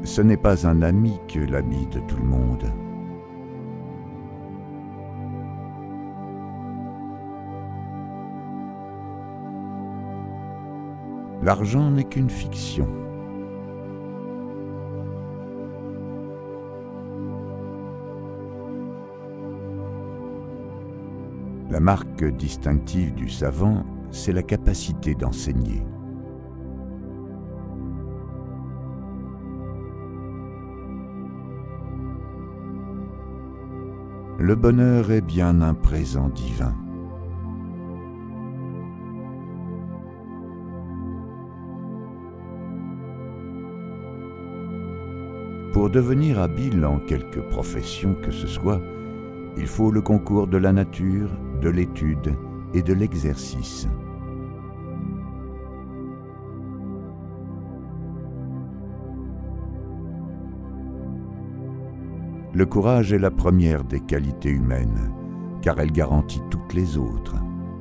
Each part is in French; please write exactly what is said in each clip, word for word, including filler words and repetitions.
Ce n'est pas un ami que l'ami de tout le monde. L'argent n'est qu'une fiction. La marque distinctive du savant, c'est la capacité d'enseigner. Le bonheur est bien un présent divin. Pour devenir habile en quelque profession que ce soit, il faut le concours de la nature, de l'étude et de l'exercice. Le courage est la première des qualités humaines, car elle garantit toutes les autres.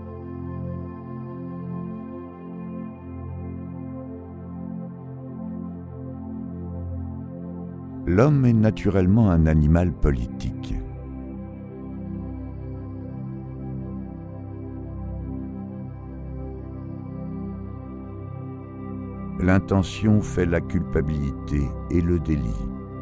L'homme est naturellement un animal politique. L'intention fait la culpabilité et le délit.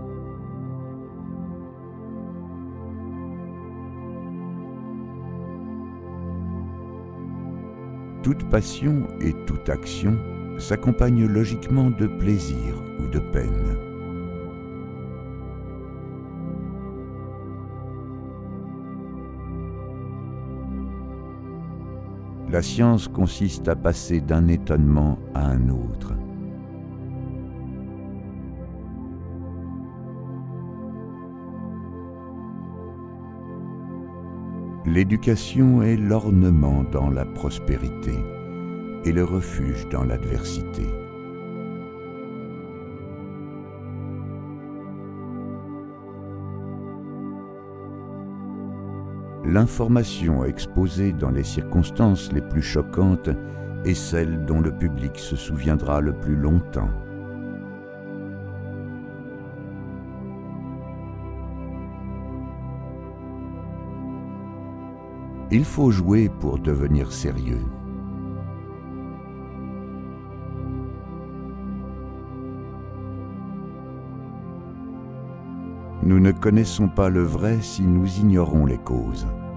Toute passion et toute action s'accompagnent logiquement de plaisir ou de peine. La science consiste à passer d'un étonnement à un autre. L'éducation est l'ornement dans la prospérité et le refuge dans l'adversité. L'information exposée dans les circonstances les plus choquantes est celle dont le public se souviendra le plus longtemps. Il faut jouer pour devenir sérieux. Nous ne connaissons pas le vrai si nous ignorons les causes.